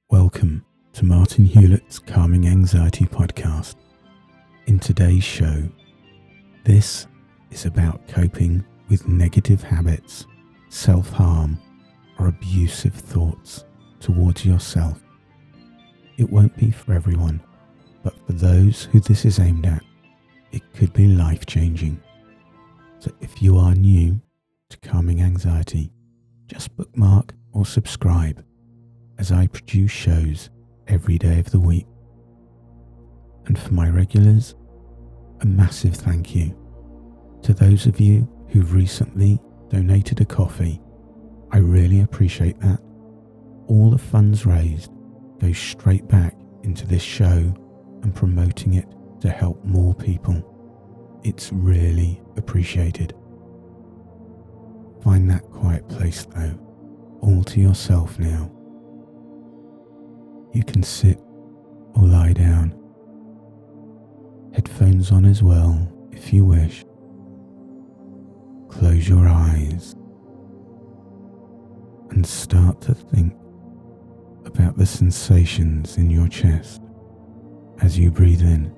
Welcome to Martin Hewlett's Calming Anxiety Podcast. In today's show, this is about coping with negative habits, self-harm, or abusive thoughts towards yourself. It won't be for everyone, but for those who this is aimed at, it could be life-changing. So if you are new to Calming Anxiety, just bookmark or subscribe, as I produce shows every day of the week. And for my regulars, a massive thank you to those of you who've recently donated a coffee. I really appreciate that. All the funds raised go straight back into this show and promoting it to help more people. It's really appreciated. Find that quiet place though, all to yourself now. You can sit or lie down. Headphones on as well if you wish. Close your eyes and start to think about the sensations in your chest as you breathe in.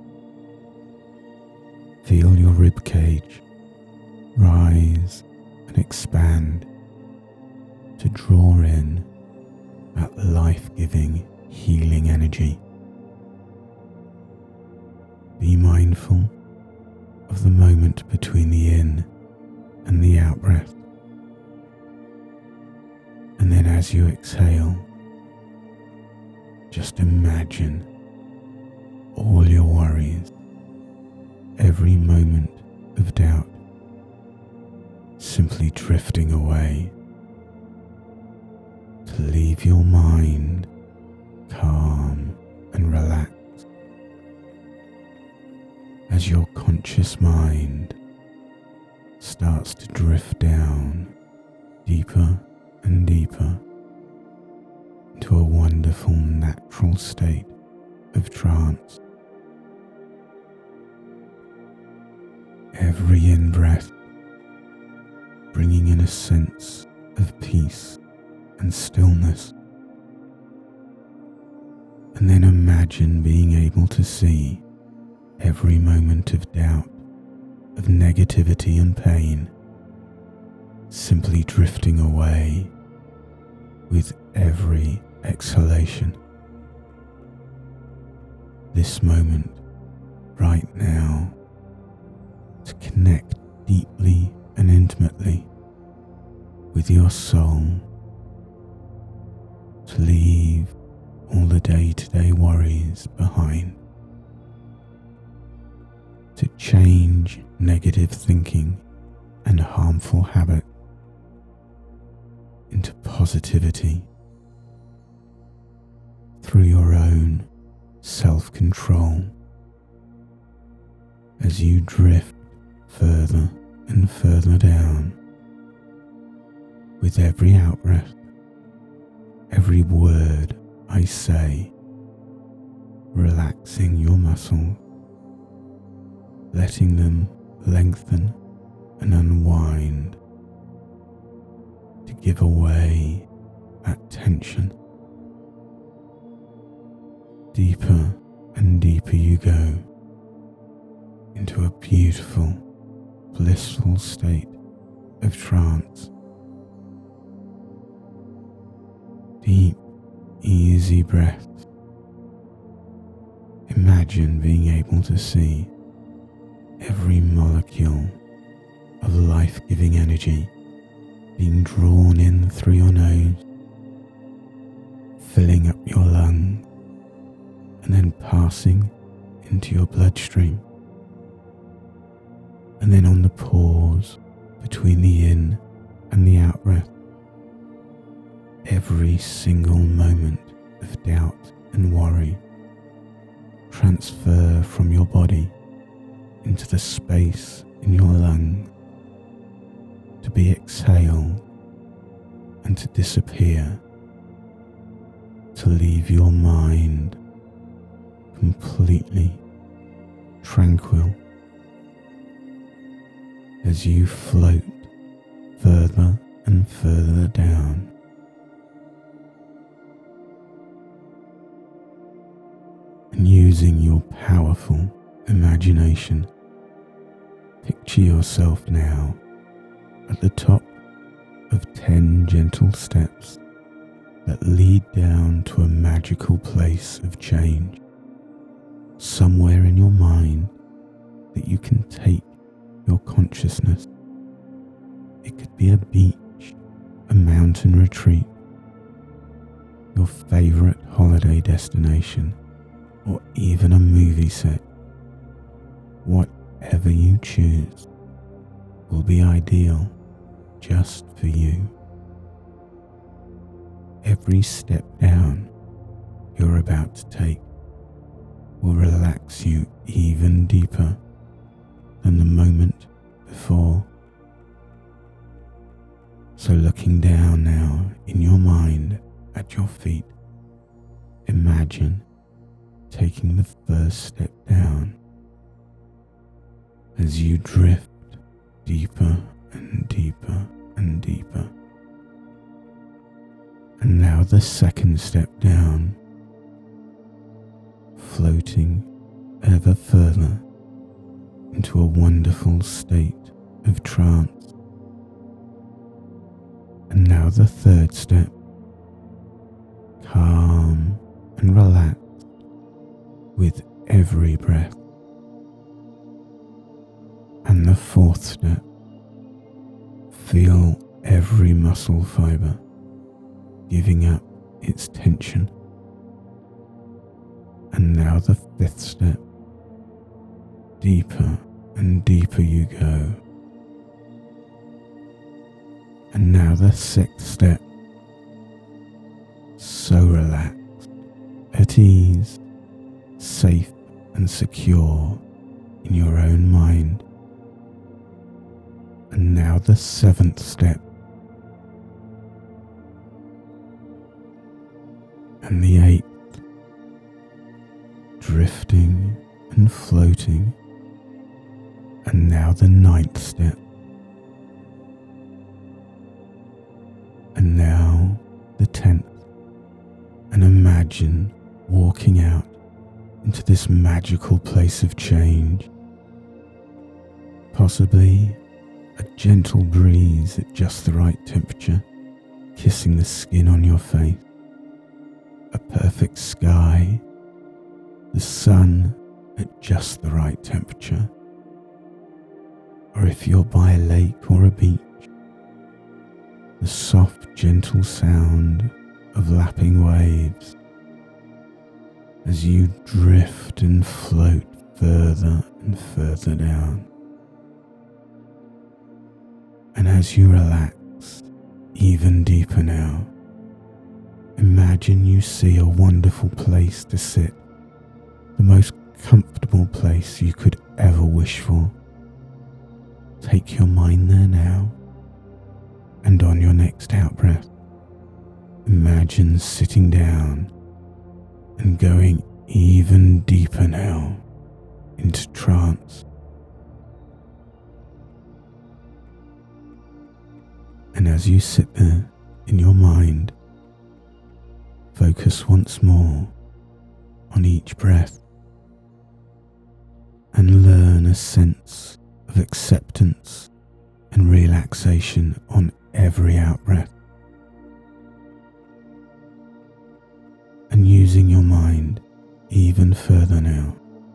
Feel your rib cage rise and expand to draw in that life-giving, healing energy. Be mindful of the moment between the in and the out breath. And then as you exhale, just imagine all your worries, every moment of doubt, simply drifting away, to leave your mind calm and relaxed as your conscious mind starts to drift down deeper and deeper into a wonderful natural state of trance. Every in-breath bringing in a sense of peace and stillness, and then imagine being able to see every moment of doubt, of negativity and pain simply drifting away with every exhalation. This moment, right now, to connect deeply and intimately with your soul, to leave all the day-to-day worries behind, to change negative thinking and harmful habits into positivity through your own self-control as you drift further and further down with every out-breath. Every word I say, relaxing your muscles, letting them lengthen and unwind to give away that tension. Deeper and deeper you go into a beautiful, blissful state of trance. Deep, easy breaths. Imagine being able to see every molecule of life-giving energy being drawn in through your nose, filling up your lungs, and then passing into your bloodstream. And then on the pause between the in and the out breath, every single moment of doubt and worry transfer from your body into the space in your lungs to be exhaled and to disappear, to leave your mind completely tranquil as you float further and further down And using your powerful imagination, picture yourself now at the top of 10 gentle steps that lead down to a magical place of change, somewhere in your mind that you can take your consciousness. It could be a beach, a mountain retreat, your favorite holiday destination, or even a movie set. Whatever you choose will be ideal just for you. Every step down you're about to take will relax you even deeper than the moment before. So looking down now in your mind at your feet, imagine taking the first step down as you drift deeper and deeper and deeper. And now the second step down, floating ever further into a wonderful state of trance. And now the third step, calm and relaxed with every breath. And the fourth step, feel every muscle fiber giving up its tension. And now the fifth step, deeper and deeper you go. And now the sixth step, so relaxed, at ease, safe and secure in your own mind. And now the seventh step, and the eighth, drifting and floating. And now the ninth step, and now the 10th. And imagine walking out into this magical place of change. Possibly a gentle breeze at just the right temperature, kissing the skin on your face. A perfect sky, the sun at just the right temperature. Or if you're by a lake or a beach, the soft, gentle sound of lapping waves as you drift and float further and further down. And as you relax even deeper now, imagine you see a wonderful place to sit, the most comfortable place you could ever wish for. Take your mind there now, and on your next out-breath, imagine sitting down and going even deeper now into trance. And as you sit there in your mind, focus once more on each breath and learn a sense of acceptance and relaxation on every out-breath. And using your mind even further now,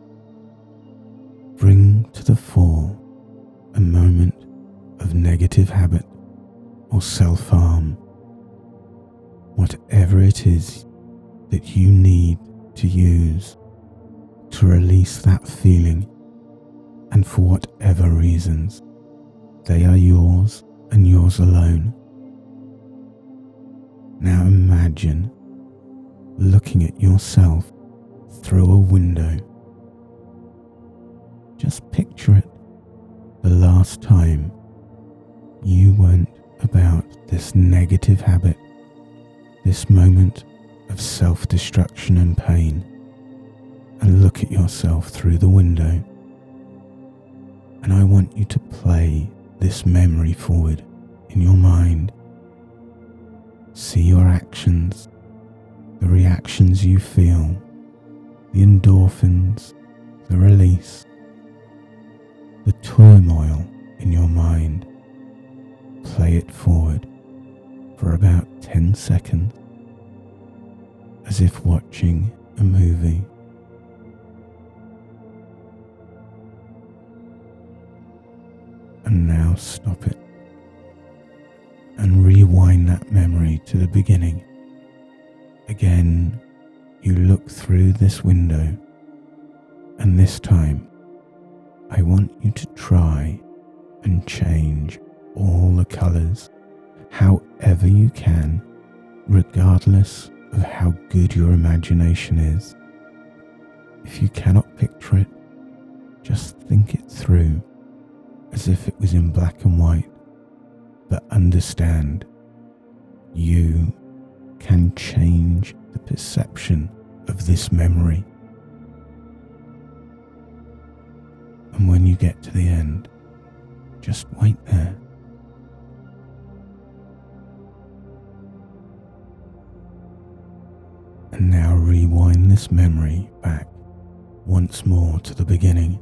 bring to the fore a moment of negative habit or self-harm, whatever it is that you need to use to release that feeling, and for whatever reasons, they are yours and yours alone. Now imagine looking at yourself through a window. Just picture it, the last time you went about this negative habit, this moment of self-destruction and pain, and look at yourself through the window. And I want you to play this memory forward in your mind. See your actions, the reactions you feel, the endorphins, the release, the turmoil in your mind. Play it forward for about 10 seconds, as if watching a movie. And now stop it and rewind that memory to the beginning. Again, you look through this window, and this time I want you to try and change all the colours however you can, regardless of how good your imagination is. If you cannot picture it, just think it through as if it was in black and white, but understand you can change the perception of this memory. And when you get to the end, just wait there. And now rewind this memory back once more to the beginning.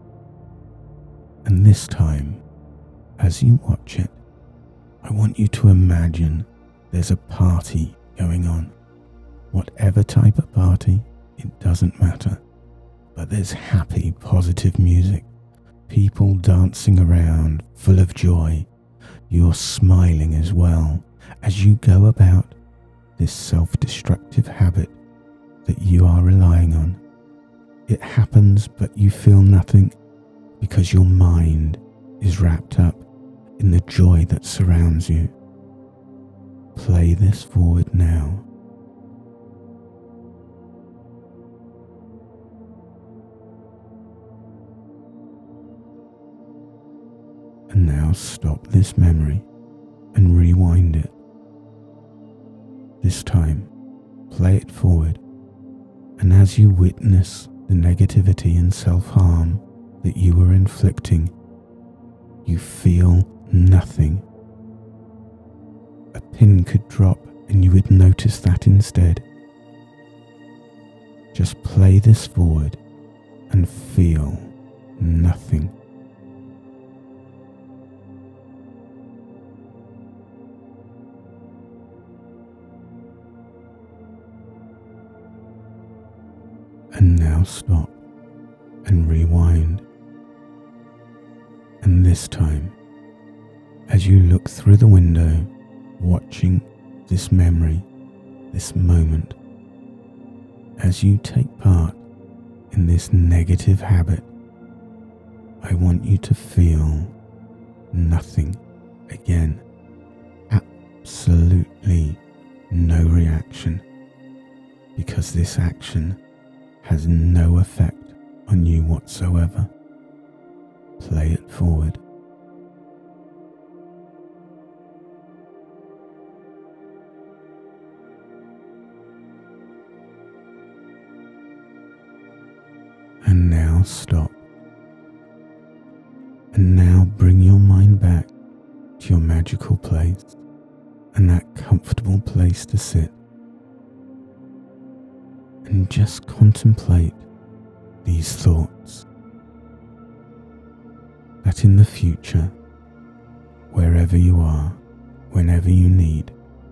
And this time, as you watch it, I want you to imagine there's a party going on. Whatever type of party, it doesn't matter. But there's happy, positive music, people dancing around, full of joy. You're smiling as well as you go about this self-destructive habit that you are relying on. It happens, but you feel nothing because your mind is wrapped up in the joy that surrounds you. Play this forward now. And now stop this memory and rewind it. This time, play it forward, and as you witness the negativity and self-harm that you were inflicting, you feel nothing. A pin could drop and you would notice that instead. Just play this forward and feel nothing. And now stop and rewind. And this time, as you look through the window, watching this memory, this moment, as you take part in this negative habit, I want you to feel nothing again. Absolutely no reaction, because this action has no effect on you whatsoever. Play it forward. And now stop. And now bring your mind back to your magical place and that comfortable place to sit. And just contemplate these thoughts, that in the future, wherever you are, whenever you need,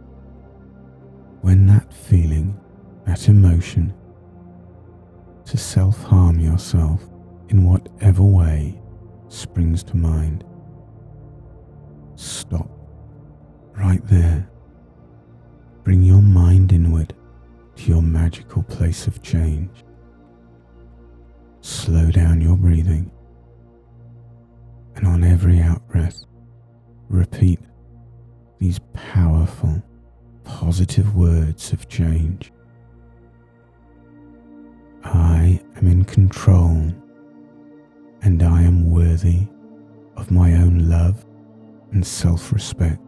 when that feeling, that emotion to self-harm yourself in whatever way springs to mind, stop right there. Bring your mind inward to your magical place of change. Slow down your breathing, and on every out-breath, repeat these powerful, positive words of change. I am in control, and I am worthy of my own love and self-respect.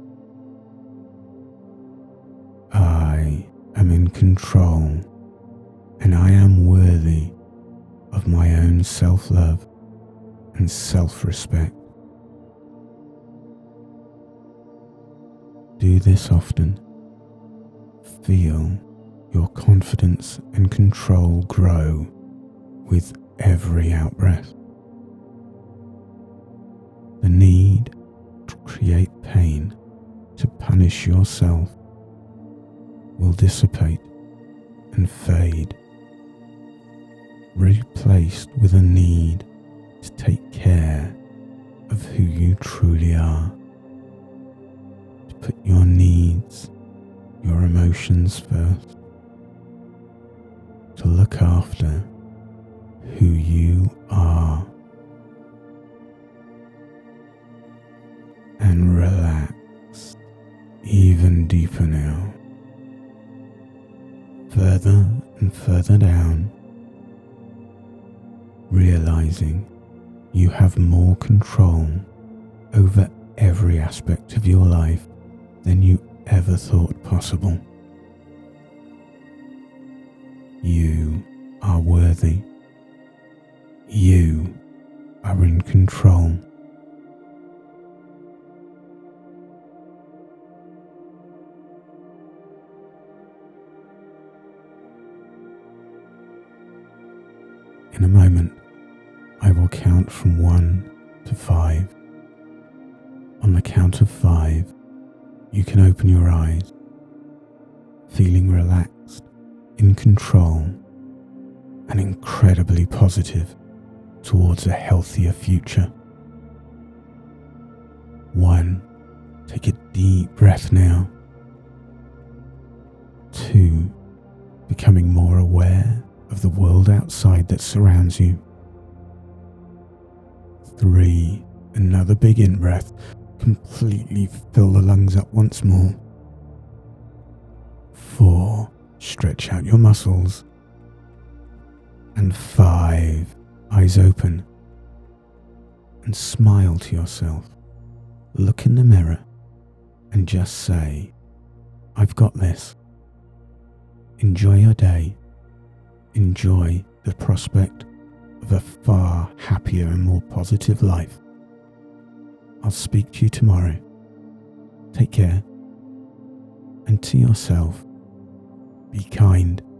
I am in control, and I am worthy of my own self-love and self-respect. Do this often. Feel your confidence confidence and control grow with every out-breath. The need to create pain, to punish yourself, will dissipate and fade, replaced with a need to take care of who you truly are, to put your needs, your emotions first, to look after who you are, and relax even deeper now, further and further down, realizing you have more control over every aspect of your life than you ever thought possible. You are worthy. You are in control. In a moment, I will count from 1 to 5. On the count of 5, you can open your eyes, feeling relaxed, in control, and incredibly positive towards a healthier future. 1. Take a deep breath now. 2. Becoming more aware of the world outside that surrounds you. 3. Another big in-breath. Completely fill the lungs up once more. 4. Stretch out your muscles. And 5. Eyes open. And smile to yourself. Look in the mirror and just say, I've got this. Enjoy your day. Enjoy the prospect of a far happier and more positive life. I'll speak to you tomorrow. Take care. And to yourself, be kind.